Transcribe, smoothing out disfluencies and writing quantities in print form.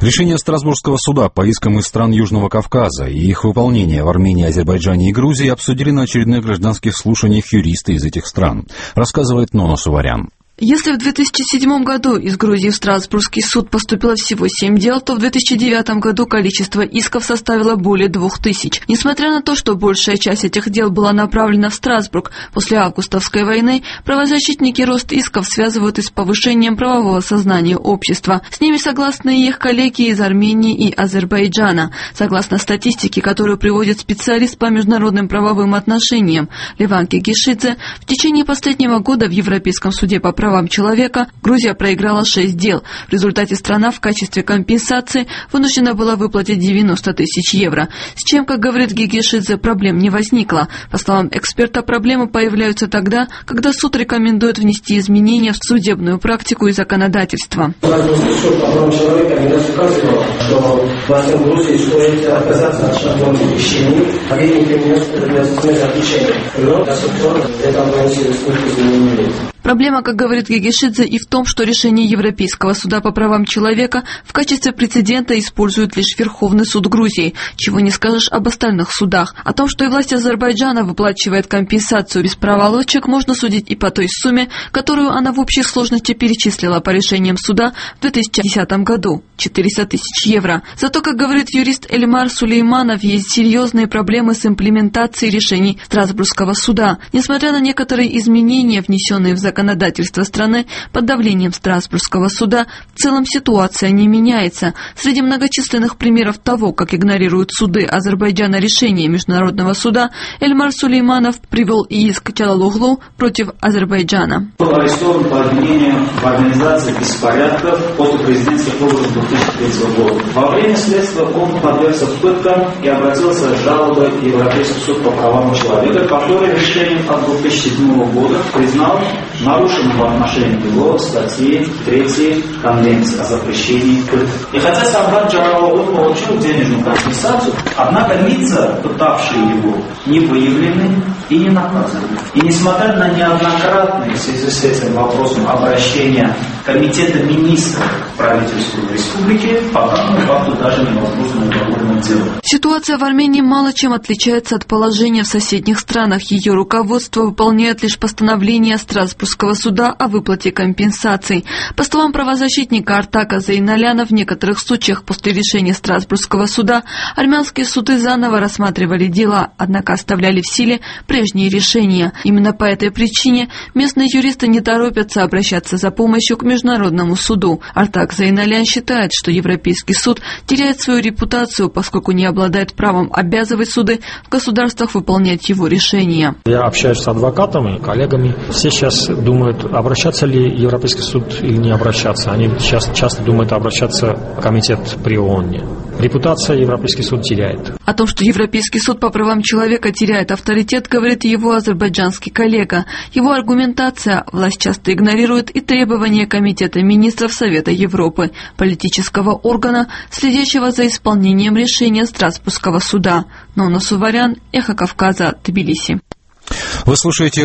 Решение Страсбургского суда по искам из стран Южного Кавказа и их выполнение в Армении, Азербайджане и Грузии обсудили на очередных гражданских слушаниях юристы из этих стран, рассказывает Нона Суварян. Если в 2007 году из Грузии в Страсбургский суд поступило всего 7 дел, то в 2009 году количество исков составило более 2000. Несмотря на то, что большая часть этих дел была направлена в Страсбург, после августовской войны правозащитники рост исков связывают и с повышением правового сознания общества. С ними согласны и их коллеги из Армении и Азербайджана. Согласно статистике, которую приводит специалист по международным правовым отношениям Леван Гегишидзе, в течение последнего года в Европейском суде по правам человека Грузия проиграла 6 дел. В результате страна в качестве компенсации вынуждена была выплатить 90 тысяч евро. С чем, как говорит Гегишидзе, проблем не возникло. По словам эксперта, проблемы появляются тогда, когда суд рекомендует внести изменения в судебную практику и законодательство. Суд по правам человека не раз указывал, что властям Грузии стоит отказаться от шаблонных решений, обвинителям не стоит заключения. Но до сих пор это относилось к изменениям. Проблема, как говорит Гегишидзе, и в том, что решение Европейского суда по правам человека в качестве прецедента использует лишь Верховный суд Грузии, чего не скажешь об остальных судах. О том, что и власть Азербайджана выплачивает компенсацию без проволочек, можно судить и по той сумме, которую она в общей сложности перечислила по решениям суда в 2010 году – 400 тысяч евро. Зато, как говорит юрист Эльмар Сулейманов, есть серьезные проблемы с имплементацией решений Страсбургского суда. Несмотря на некоторые изменения, внесенные в законодательство страны под давлением Страсбургского суда, в целом ситуация не меняется. Среди многочисленных примеров того, как игнорируют суды Азербайджана решения Международного суда, Эльмар Сулейманов привел и иск Чалалоглу против Азербайджана. Был арестован по обвинению в организации беспорядков после президентских выборов 2003 года. Во время следствия он подвергся пыткам и обратился с жалобой в Европейский суд по правам человека, который решением от 2007 года признал нарушенным в отношении его статьи 3 Конвенции о запрещении пыток. И хотя сам Чалалоглу получил денежную компенсацию, однако лица, пытавшие его, не выявлены и не наказаны. И несмотря на неоднократные в связи с этим вопросом обращения Комитета министров к правительству республики, по данному факту даже невозможно уголовное дело. Ситуация в Армении мало чем отличается от положения в соседних странах. Ее руководство выполняет лишь постановление Страсбургского суда о выплате компенсаций. По словам правозащитника Артака Зейналяна, в некоторых случаях после решения Страсбургского суда армянские суды заново рассматривали дела, однако оставляли в силе прежние решения. Именно по этой причине местные юристы не торопятся обращаться за помощью к Международному суду. Артак Зейналян считает, что Европейский суд теряет свою репутацию, поскольку не обладает правом обязывать суды в государствах выполнять его решения. Я общаюсь с адвокатами, коллегами. Все сейчас думают, обращаться ли Европейский суд или не обращаться. Они сейчас часто думают обращаться в комитет при ООН. Репутация Европейский суд теряет. О том, что Европейский суд по правам человека теряет авторитет, говорит его азербайджанский коллега. Его аргументация: власть часто игнорирует и требования Комитета министров Совета Европы, политического органа, следящего за исполнением решения Страсбургского суда. Нона Суварян, Эхо Кавказа, Тбилиси. Вы слушаете